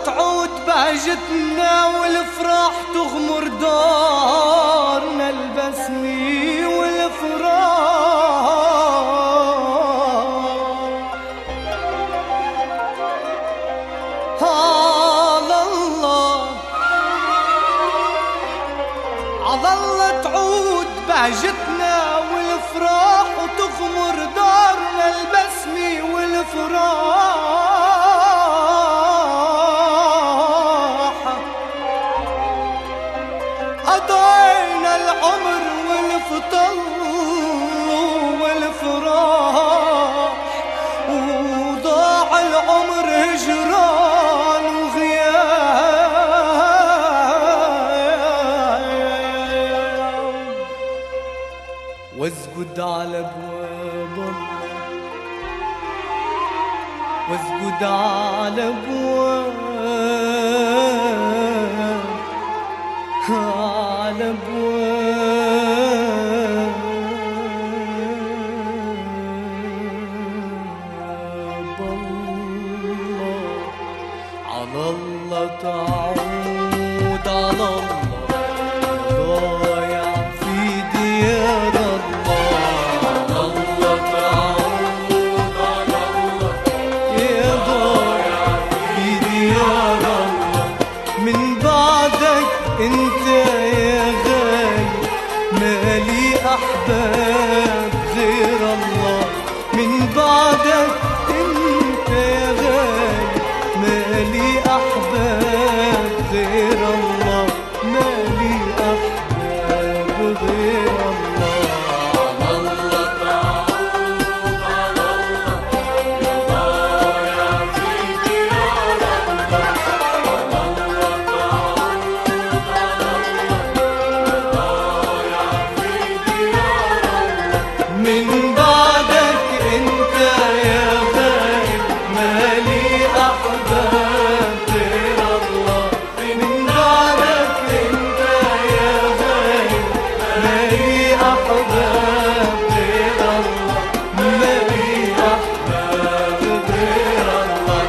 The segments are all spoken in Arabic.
تعود بهجتنا والفرح تغمر دارنا البسمي والفراح. على الله على الله تعود بهجتنا والفراح وتغمر دارنا البسمي والفراح. قضينا العمر والفطل والفراح وضاع العمر هجران وغياب. واسجد على ابواب الله واسجد على ابواب على ابواب الله. على الله تعود على الله ضايع في ديار الله. على الله تعود على الله يا ضايع في ديار الله. من بعدك انت يا غالي مالي احباب غير الله. من بعدك انت يا غالي مالي احباب غير الله. مالي احباب غير الله. على الله تعود على الله يا ضايع في ديار الله. على الله تعود على الله يا ضايع في ديار الله. من بعدك انت يا غالي مالي احباب غير الله. من بعدك انت يا غالي مالي احباب غير الله. مالي احباب غير الله.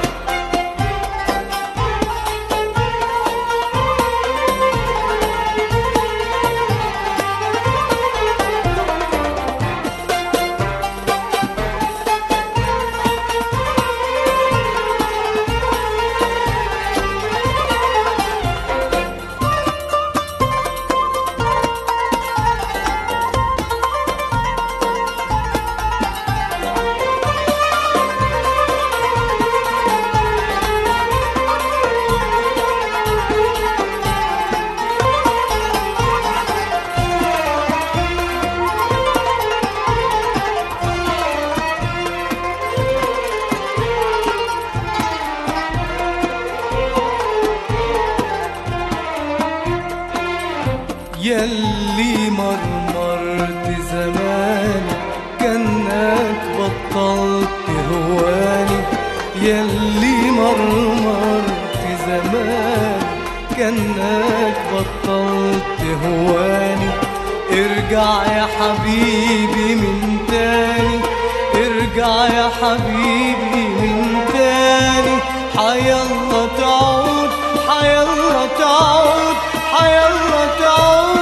ياللي مرمرت زماني كأنك بطلت هواني. ياللي مرمرت زماني كأنك بطلت هواني. ارجع يا حبيبي من تاني ارجع يا حبيبي من تاني. حيالله تعود حيالله تعود حيالله تعود.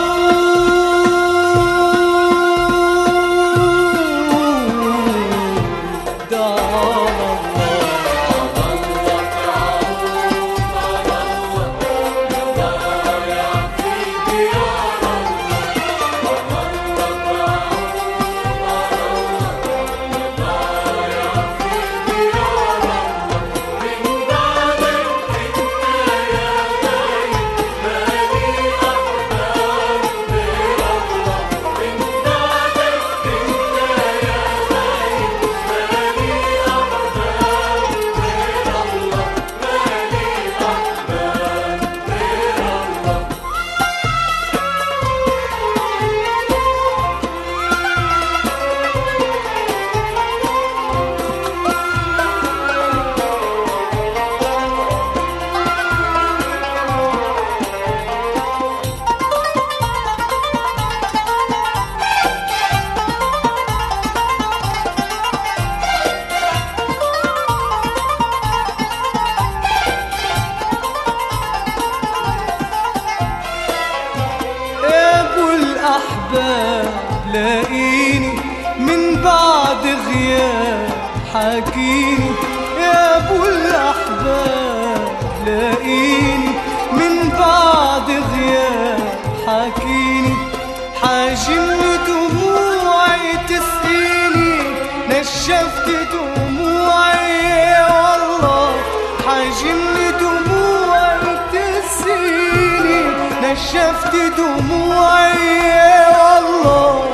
لاقيني من بعد غياب حاكيني يا ابو الاحباب، لاقيني من بعد غياب حاكيني، حاجمني دموعي تسقيني، نشفت دموعي والله، حاجمني دموعي تسقيني، نشفت دموعي والله،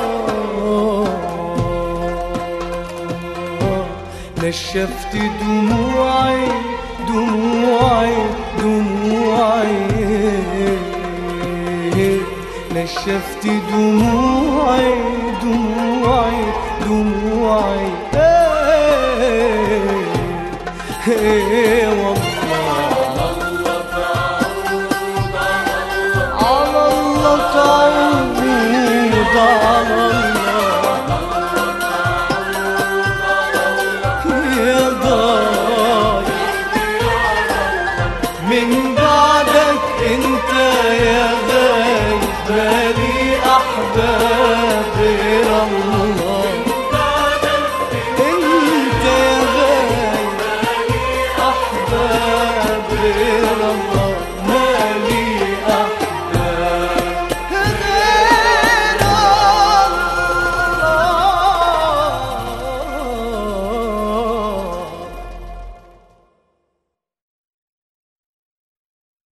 نشفت دموعي دموعي دموعي، نشفت دموعي دموعي دموعي،